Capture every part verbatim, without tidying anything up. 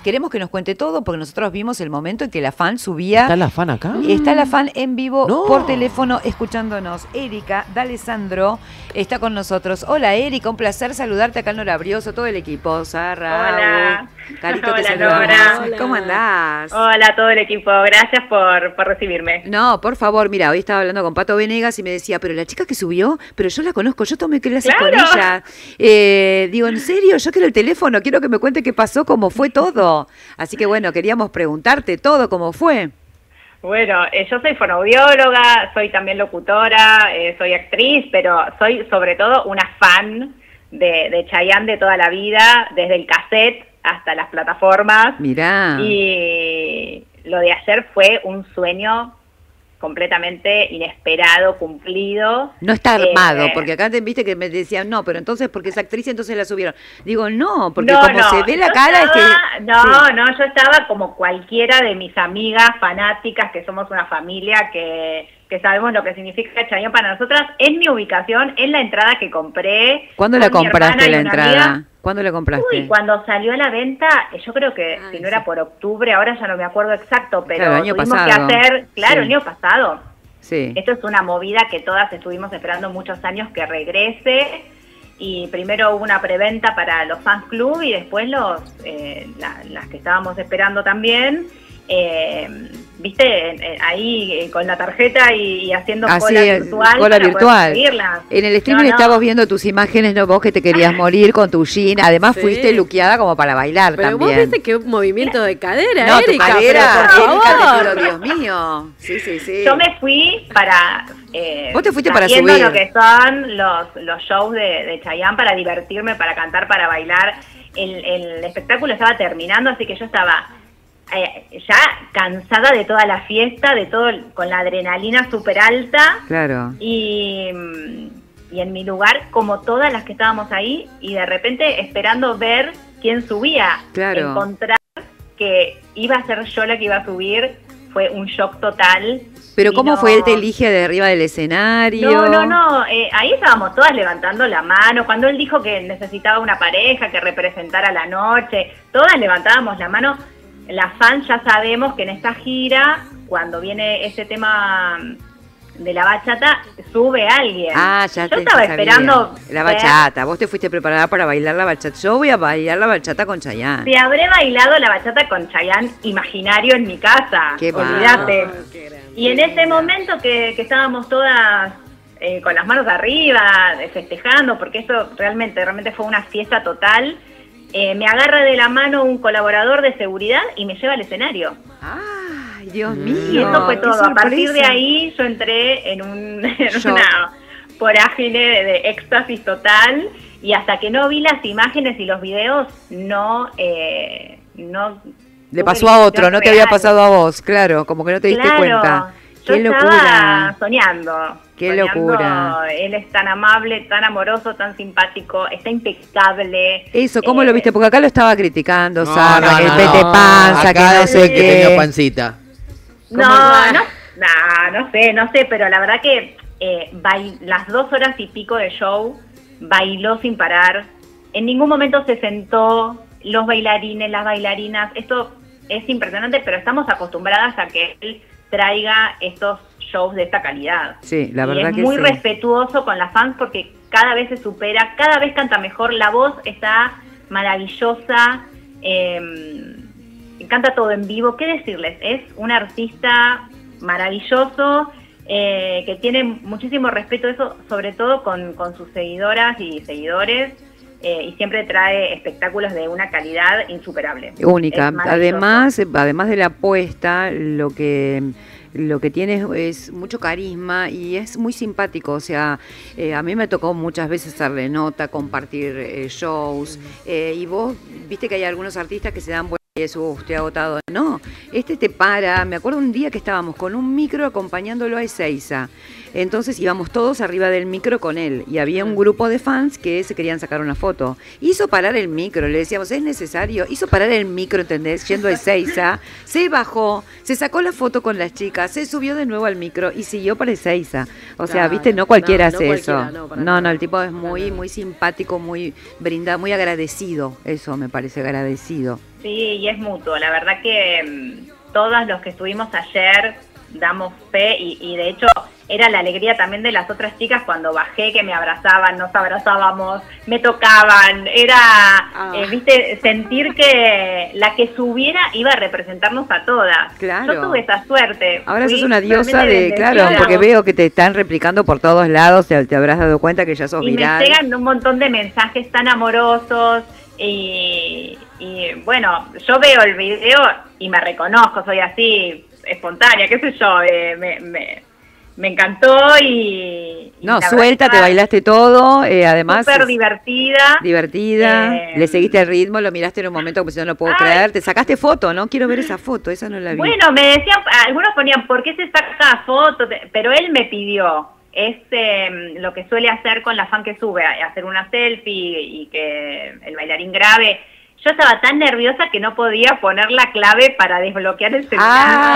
queremos que nos cuente todo porque nosotros vimos el momento en que la fan subía. ¿Está la fan acá? Está la fan en vivo No. por teléfono escuchándonos. Erika D'Alessandro está con nosotros. Hola Erika, un placer saludarte acá en Norabrioso, todo el equipo. Sara, Hola. Carito, te Hola, saludamos. Nora. ¿Cómo andás? Hola a todo el equipo, gracias por, por recibirme. No, por favor, mira, hoy estaba hablando con Pato Venegas y me decía, pero la chica que subió, pero yo la conozco, yo tomé clases ¡Claro! con ella. Eh, digo, ¿en serio? Yo quiero el teléfono, quiero que me cuente qué pasó, cómo fue todo. Así que bueno, queríamos preguntarte todo, cómo fue. Bueno, eh, yo soy fonoaudióloga, soy también locutora, eh, soy actriz, pero soy sobre todo una fan de, de Chayanne de toda la vida, desde el cassette hasta las plataformas. Mirá. Y lo de ayer fue un sueño completamente inesperado, cumplido. No está armado, Eh, porque acá te viste que me decían, no, pero entonces porque es actriz, entonces la subieron. Digo, no, porque no, como no, se ve la yo cara estaba, es que... No, sí. no, yo estaba como cualquiera de mis amigas fanáticas, que somos una familia que, que sabemos lo que significa Chayanne para nosotras. Es mi ubicación, es la entrada que compré. ¿Cuándo la con mi compraste hermana y la una entrada? amiga. ¿Cuándo la compraste? Uy, cuando salió a la venta, yo creo que Ay, si no sí. era por octubre, ahora ya no me acuerdo exacto, pero Claro, el año tuvimos pasado. que hacer, claro, Sí. el año pasado. Sí. Esto es una movida que todas estuvimos esperando muchos años que regrese, y primero hubo una preventa para los fans club y después los eh, la- las que estábamos esperando también, eh, viste, eh, ahí eh, con la tarjeta y, y haciendo Así, cola virtual. cola para poder virtual. conseguirlas. En el streaming No, no. estábamos viendo tus imágenes, ¿no? Vos que te querías morir con tu jean. Además Sí. fuiste luqueada como para bailar Pero también. vos viste qué movimiento de cadera, No, tu Erika, cadera, pero por Erika, te favor. juro, Dios mío. Sí, sí, sí. Yo me fui para... Eh, Vos te fuiste para sabiendo subir. lo que son los, los shows de, de Chayanne, para divertirme, para cantar, para bailar. El, el espectáculo estaba terminando, así que yo estaba eh, ya cansada de toda la fiesta, de todo, el- con la adrenalina súper alta. Claro. Y, mm, y en mi lugar, como todas las que estábamos ahí, y de repente esperando ver quién subía. Claro. Encontrar que iba a ser yo la que iba a subir fue un shock total. Pero Y ¿cómo no- fue? ¿Él te elige de arriba del escenario? No, no, no, eh, ahí estábamos todas levantando la mano. Cuando él dijo que necesitaba una pareja que representara la noche, todas levantábamos la mano. Las fans ya sabemos que en esta gira, cuando viene ese tema de la bachata, sube alguien. Ah, ya Yo te estaba sabía. esperando La ver bachata. Vos te fuiste preparada para bailar la bachata. Yo voy a bailar la bachata con Chayanne. si habré bailado la bachata con Chayanne imaginario en mi casa. Qué Olvídate. Ah, qué grande. Y en ese momento que, que estábamos todas eh, con las manos arriba, eh, festejando, porque eso realmente, realmente fue una fiesta total, eh, me agarra de la mano un colaborador de seguridad y me lleva al escenario. Ay, Dios Mm. mío. Y eso fue qué todo. A partir de sorpresa. ahí yo entré en, un, en Shock. una vorágine de, de éxtasis total, y hasta que no vi las imágenes y los videos, no... Eh, no Le tuve pasó a otro, visión no te había real. pasado a vos, claro, como que no te diste Claro, cuenta. yo Qué estaba locura. soñando. Qué soñando. locura. Él es tan amable, tan amoroso, tan simpático, está impecable. Eso, ¿cómo Eh, lo viste? Porque acá lo estaba criticando, No, Sara, no, que no, vete no. panza, Acá que no decía sé que tenía qué. pancita. No, ¿Cómo? no, no, no sé, no sé, pero la verdad que eh, bail- las dos horas y pico de show bailó sin parar. En ningún momento se sentó, los bailarines, las bailarinas, esto es impresionante, pero estamos acostumbradas a que él traiga estos shows de esta calidad. Sí, la Y verdad es que muy sí. respetuoso con las fans porque cada vez se supera, cada vez canta mejor, la voz está maravillosa, eh, canta todo en vivo. ¿Qué decirles? Es un artista maravilloso, eh, que tiene muchísimo respeto, eso sobre todo con, con sus seguidoras y seguidores, eh, y siempre trae espectáculos de una calidad insuperable. Única. Es maravilloso. Además, además de la apuesta, lo que lo que tiene es, es mucho carisma y es muy simpático. O sea, eh, a mí me tocó muchas veces hacerle nota, compartir eh, shows, eh, y vos viste que hay algunos artistas que se dan vuelta y eso, "Uh, estoy agotado". No, este te para. Me acuerdo un día que estábamos con un micro acompañándolo a Ezeiza. Entonces íbamos todos arriba del micro con él y había un grupo de fans que se querían sacar una foto. Hizo parar el micro, le decíamos, es necesario. Hizo parar el micro, ¿entendés? Yendo a Ezeiza, se bajó, se sacó la foto con las chicas, se subió de nuevo al micro y siguió para Ezeiza. O sea, Claro, viste, no cualquiera no, no hace cualquiera, eso. no, para No, nada. no, el tipo es Para muy, nada. muy simpático, muy brindado, muy agradecido. Eso me parece agradecido. Sí, y es mutuo. La verdad que mmm, todos los que estuvimos ayer damos fe y, y de hecho era la alegría también de las otras chicas cuando bajé, que me abrazaban, nos abrazábamos, me tocaban, era, ah. eh, viste, sentir que la que subiera iba a representarnos a todas. Claro. Yo tuve esa suerte. Ahora sos una diosa de, claro, porque veo que te están replicando por todos lados, te, te habrás dado cuenta que ya sos y viral. Y me llegan un montón de mensajes tan amorosos y, y bueno, yo veo el video y me reconozco, soy así, espontánea, qué sé yo, eh, me, me, me encantó y... y no, suelta, te bailaste todo, eh, además... Súper divertida. Divertida, eh, le seguiste el ritmo, lo miraste en un momento como si no lo puedo ay, creer, te sacaste foto, ¿no? Quiero ver esa foto, esa no la vi. Bueno, me decían, algunos ponían, ¿por qué se saca foto? Pero él me pidió, es eh, lo que suele hacer con la fan que sube, hacer una selfie y que el bailarín grabe. Yo estaba tan nerviosa que no podía poner la clave para desbloquear el celular.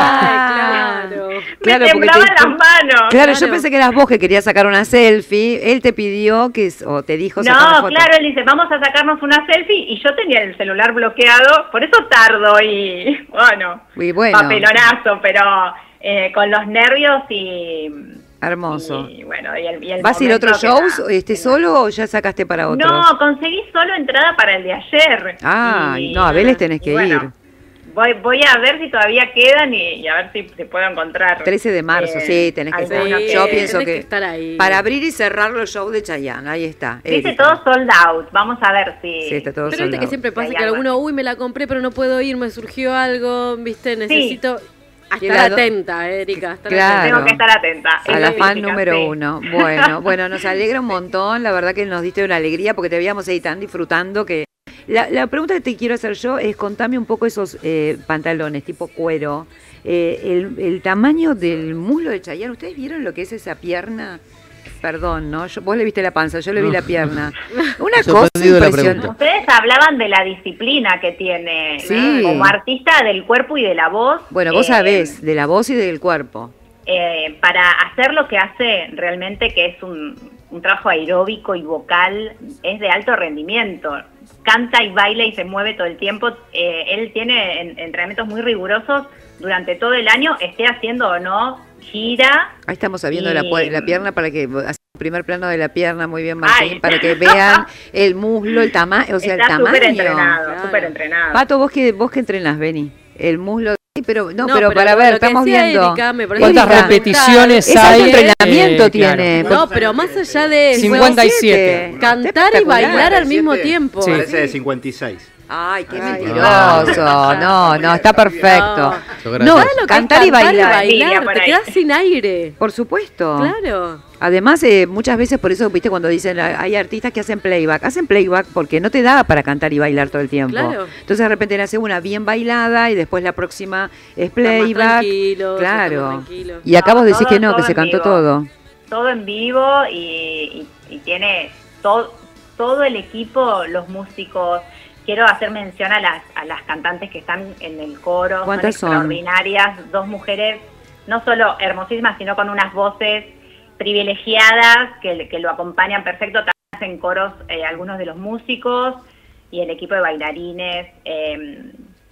Ah, claro. Me claro, temblaban te, las manos. Claro, claro, yo pensé que eras vos que querías sacar una selfie. Él te pidió que o te dijo sacar no, una foto. Claro, él dice, vamos a sacarnos una selfie y yo tenía el celular bloqueado, por eso tardo y bueno, y bueno. papelonazo, pero eh, con los nervios y... Hermoso. Y, bueno, y el, y el ¿vas a ir a otros shows era, este, solo o ya sacaste para otros? No, conseguí solo entrada para el de ayer. Ah, y, no, a Vélez tenés que bueno, ir. Voy, voy a ver si todavía quedan y, y a ver si se puedo encontrar. trece de marzo, eh, sí, tenés que estar. Sí, yo pienso que, que estar ahí. Para abrir y cerrar los shows de Chayanne, ahí está. Dice todo sold out, vamos a ver si... Sí, está todo pero sold viste out. Que siempre pasa que alguno, uy, me la compré pero no puedo ir, me surgió algo, viste, necesito... Sí. A estar atenta, Erika. Estar claro. atenta. Tengo que estar atenta. A la fan número sí. uno. Bueno, bueno, nos alegra un montón. La verdad que nos diste una alegría porque te veíamos ahí tan disfrutando que... La, la pregunta que te quiero hacer yo es contame un poco esos eh, pantalones tipo cuero. Eh, el, el tamaño del muslo de Chayanne. ¿Ustedes vieron lo que es esa pierna? Perdón, ¿no? Yo, vos le viste la panza, yo le vi la pierna. Una cosa impresionante. Ustedes hablaban de la disciplina que tiene sí. como artista del cuerpo y de la voz. Bueno, vos eh, sabés, de la voz y del cuerpo. Eh, para hacer lo que hace realmente, que es un, un trabajo aeróbico y vocal, es de alto rendimiento. Canta y baila y se mueve todo el tiempo. Eh, él tiene en, entrenamientos muy rigurosos durante todo el año, esté haciendo o no gira. Ahí estamos viendo y... la, la pierna para que hacer el primer plano de la pierna, muy bien Martín, ay, para que vean el muslo, el tamaño, o sea, está el tamaño. Súper entrenado, claro. súper entrenado. Pato, vos que vos que entrenás, Beni, el muslo. Sí, pero no, no pero, pero para ver, estamos viendo Erika, cuántas repeticiones es hay. Es entrenamiento eh, tiene. Claro. No, pero más allá de cincuenta y siete. Cantar y bailar al mismo tiempo. Sí. Parece de cincuenta y seis. Ay, qué Ay, mentiroso. No, no, está perfecto. No, no cantar y bailar. Y bailar te quedas sin aire. Por supuesto. Claro. Además, eh, muchas veces, por eso, viste, cuando dicen, hay artistas que hacen playback, hacen playback porque no te da para cantar y bailar todo el tiempo. Claro. Entonces, de repente, nace una bien bailada y después la próxima es playback. Claro. Y no, acabo de decir todo, que no, que se cantó vivo. todo. Todo en vivo y, y, y tiene todo, todo el equipo, los músicos. Quiero hacer mención a las, a las cantantes que están en el coro. ¿Cuántas son? Extraordinarias, son? Dos mujeres, no solo hermosísimas, sino con unas voces privilegiadas que, que lo acompañan perfecto. También hacen coros eh, algunos de los músicos y el equipo de bailarines. Eh,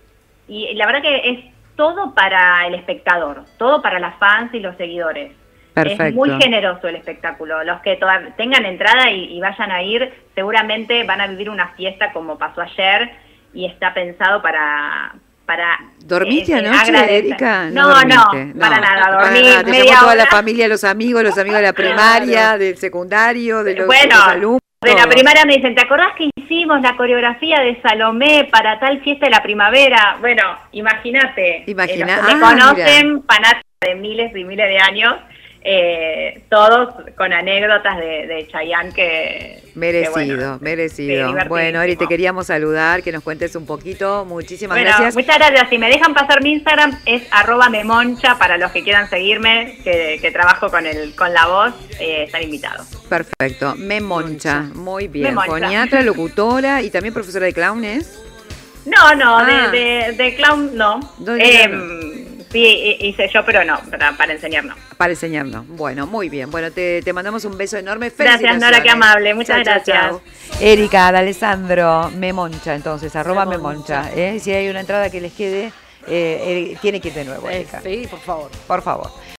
y la verdad que es todo para el espectador, todo para las fans y los seguidores. Perfecto. Es muy generoso el espectáculo. Los que tengan entrada y, y vayan a ir, seguramente van a vivir una fiesta como pasó ayer y está pensado para... para ¿Dormiste eh, anoche, agradecer. Erika? No, no, no, no, para nada. Dormí para nada. Te media toda hora. La familia, los amigos, los amigos de la primaria, claro. Del secundario, de los, bueno, de los alumnos. De la primaria me dicen, ¿te acordás que hicimos la coreografía de Salomé para tal fiesta de la primavera? Bueno, imagínate. Imagina. Eh, los que ah, me conocen, mira. Fanáticos de miles y miles de años. Eh, todos con anécdotas de, de Chayanne que... Merecido, que bueno, merecido. Sí, bueno, Eri, te queríamos saludar, que nos cuentes un poquito. Muchísimas bueno, gracias. Muchas gracias. Si me dejan pasar mi Instagram, es arroba memoncha para los que quieran seguirme, que, que trabajo con el con la voz, eh, están invitados. Perfecto, Memoncha, muy bien. Memoncha. Foniatra, locutora y también profesora de clown, ¿es? No, no, ah. de, de, de clown no. Eh, Sí, hice yo, pero no, para, para enseñar no. Para enseñar no. Bueno, muy bien. Bueno, te, te mandamos un beso enorme. Gracias, Nora, qué amable. Muchas chau, gracias. Chau, chau. Erika, de Alessandro, Memoncha, entonces, arroba Memoncha. Memoncha. ¿eh? Si hay una entrada que les quede, eh, eh, tiene que ir de nuevo, Erika. Sí, por favor. Por favor.